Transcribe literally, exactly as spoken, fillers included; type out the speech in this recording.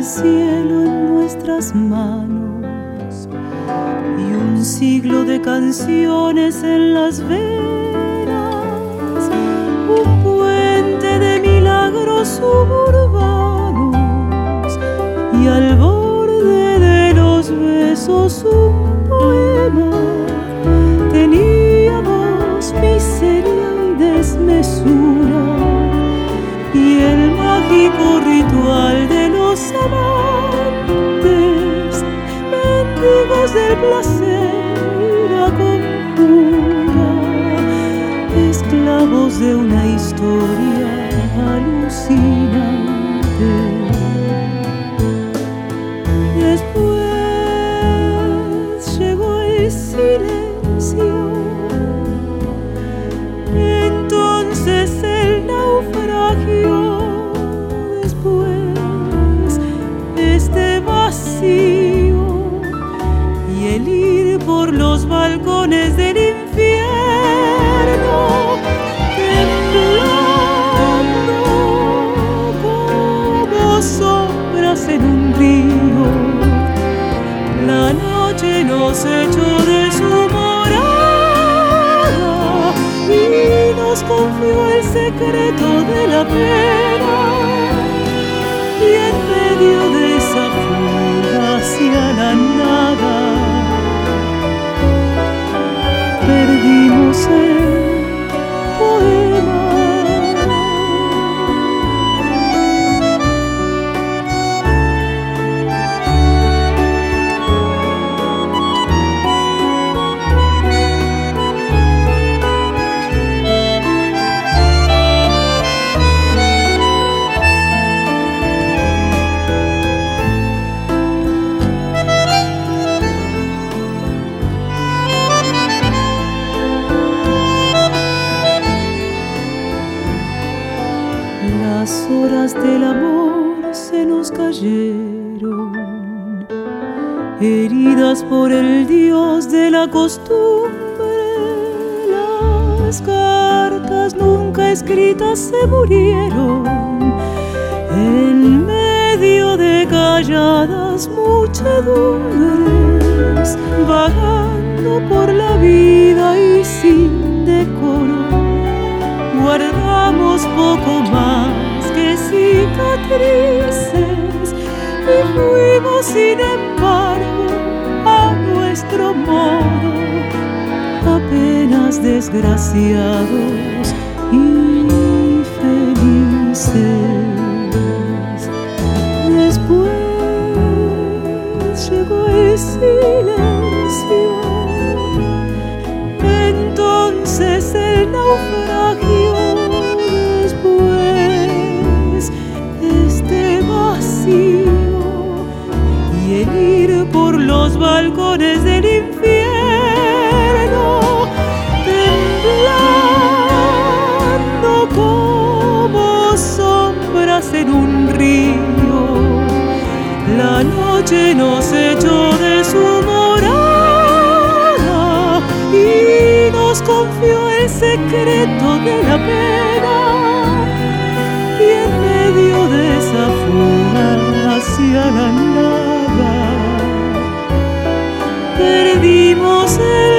el cielo en nuestras manos y un siglo de canciones en las venas, un puente de milagros suburbanos y al borde de los besos un poema. Teníamos miseria y desmesura y el mágico ritual de los amantes, mendigos del placer y la conjura, esclavos de una historia alucinante. Después llegó el silencio, entonces el naufragio, este vacío y el ir por los balcones del infierno, temblando como sombras en un río. La noche nos echó de su morada y nos confió el secreto de la pena. Y en medio de esa fuga hacia la nada, perdimos el poema. Las horas del amor se nos cayeron, heridas por el dios de la costumbre. Las cartas nunca escritas se murieron en medio de calladas muchedumbres, vagando por la vida y sin decoro. Guardamos poco más que cicatrices y fuimos sin embargo a nuestro modo apenas desgraciados y felices. Después llegó el silencio, entonces el naufragio, después este vacío y el ir por los balcones del infierno, temblando como sombras en un río. La noche nos echó de su morada y nos confió el secreto de la pena. Y en medio de esa fuga hacia la nada, perdimos el